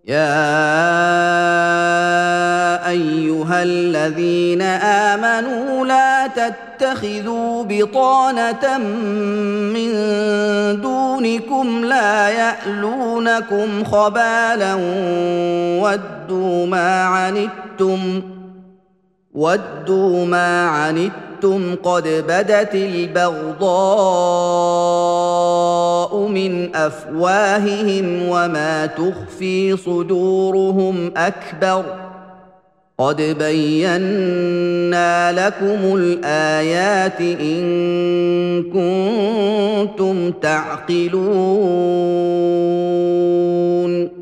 يا ايها الذين امنوا لا تتخذوا بطانه من دونكم لا يألونكم خبالا ودوا ما عنتم قد بدت البغضاء من افواههم وما تخفي صدورهم اكبر قد بينا لكم الايات ان كنتم تعقلون